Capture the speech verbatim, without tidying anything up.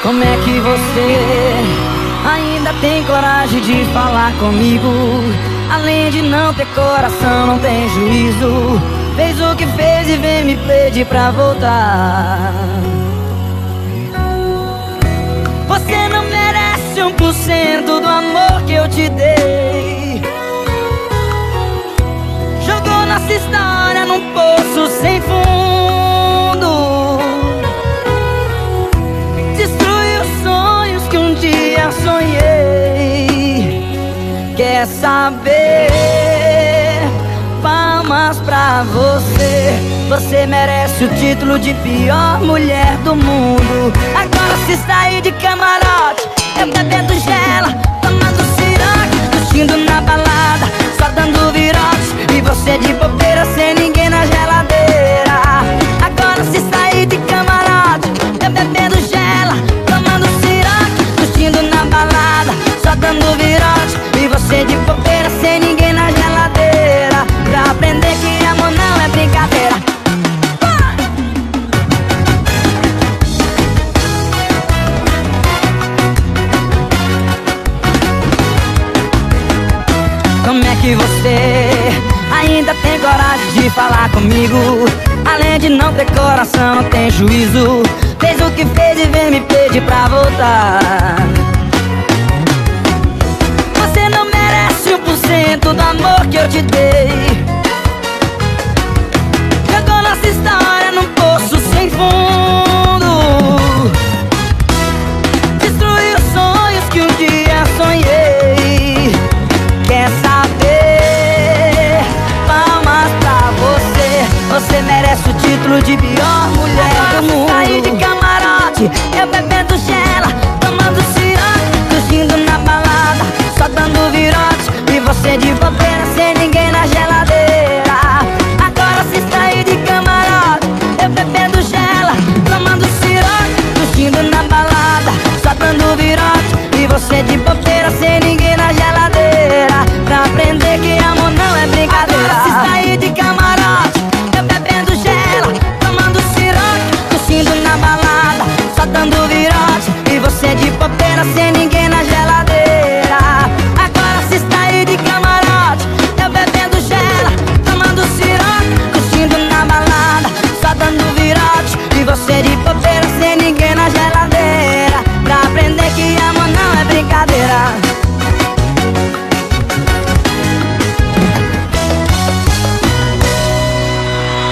Como é que você ainda tem coragem de falar comigo? Além de não ter coração, não tem juízo. Fez o que fez e vem me pedir pra voltar. Você não merece um por cento do amor que eu te dei. Jogou nossa história num poço sem fundo. Destruiu os sonhos que um dia sonhei. Quer saber? Palmas pra você. Você merece o título de pior mulher do mundo. Agora se sair de camarote, eu bebendo gela, tomando ciroque, curtindo na balada, só dando virote, e você de bobeira sem ninguém na geladeira. Agora se sair de camarote, eu bebendo gela, tomando ciroque, curtindo na balada, só dando virote, e você de bobeira sem ninguém na geladeira. Pra aprender que amor não é brincadeira. Como é que você ainda tem coragem de falar comigo? Além de não ter coração, não tem juízo. Fez o que fez e vem me pedir pra voltar. Você não merece um por cento do amor que eu te dei. Jogou nossa história num poço sem fundo.